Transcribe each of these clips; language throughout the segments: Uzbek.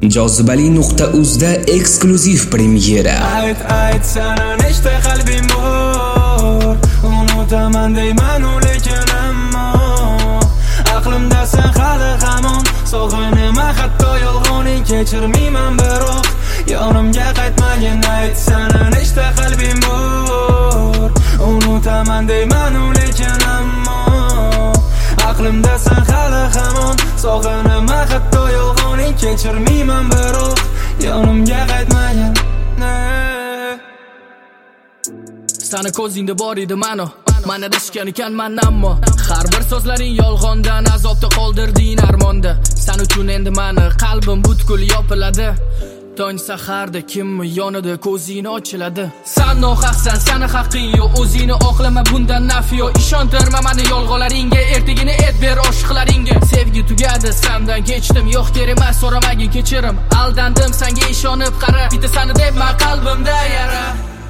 Jozibali.uzda eksklyuziv premyera. Ayt sana nechta qalbim bor, unutaman deyman lekin ammo aqlimda sen hali hamon, sog'inaman hatto yolg'oning kechirmayman biroq yonimga qaytmagin. Ayt sana nechta qalbim bor, unutaman deyman lekin ammo aqlimda sen hali hamon, sog'inaman hatto yolg'oning kechirmayman biroq yonimga qaytmagin. Sana ko'zingda bor edi mano, mana adashgan ekanman ammo har bir so'zlaring yolg'ondan, azobda qoldirding armonda. Sen uchun endi mani qalbim butkul yopiladi. Tong saharda kimmi yonida ko'zing ochiladi. Sen nohaqsan, seni haqqing yo'q, o'zingni oqlama bundan nafi yo'q. Ishontirma meni yolg'onlaringga, ertagini et ber oshiqlaringga. Sevgi tugadi, sendan kechdim, yo'q kerak emas, so'ramagin kechirim. Aldandim senga ishonib qara, bitta seni debman qalbimda yara.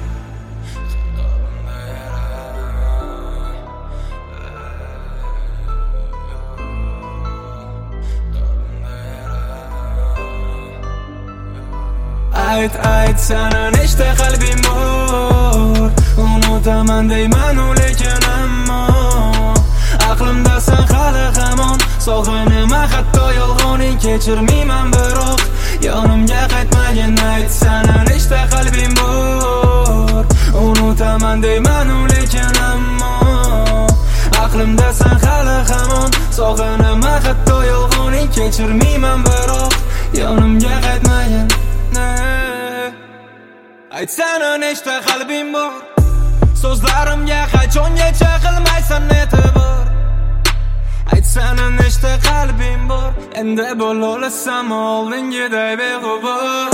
Ayt sana nechta qalbim bor, unutaman deyman lekin ammo aqlimda sen hali hamon, sog'inaman hatto yolg'oning kechirmayman biroq yonimga qaytmagin. Ayt sana nechta qalbim bor, unutaman deyman lekin ammo aqlimda sen hali hamon, sog'inaman hatto yolg'oning kechirmayman biroq yonimga qaytmagin. Ayt sana nechta qalbim bor, so'zlarimga qachongacha qilmaysan e'tibor. Ayt sana nechta qalbim bor, endi bo'la olasam oldingiday beg'ubor.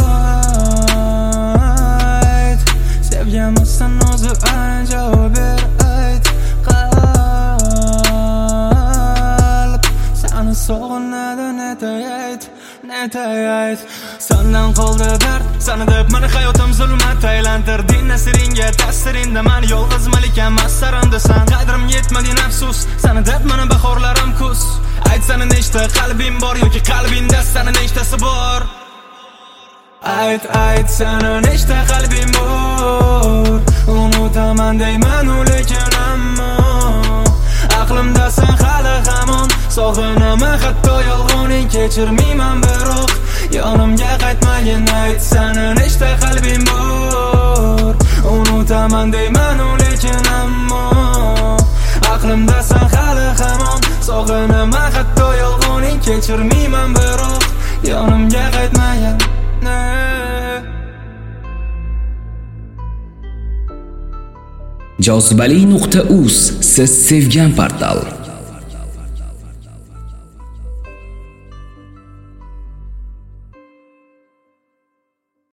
Ayt sevganmisan o'zi ana javob ber. Ayt qalb seni sog'inadi, netay. Sendan qoldi dard, seni deb meni hayotim zulmat aylantirding. Nasiringga ta'siringda men yolg'iz malikam, masaramda sen qadrim yetmading afsus, seni deb meni bahorlarim kuz. Ayt sana nechta qalbim bor, yoki qalbingda seni nechtasi bor. Ayt sana nechta qalbim bor, unutaman deyman lekin ammo aqlimda sen hali hamon, sog'inaman hatto yolg'oning kechirmayman biroq yonimga qaytmagin. Ayt sana nechta qalbim bor, unutaman deyman lekin ammo aqlimda sen hali hamon, sog'inaman hatto yolg'oning kechirmayman biroq yonimga qaytmagin. Jozibali.uz, siz sevgan portal.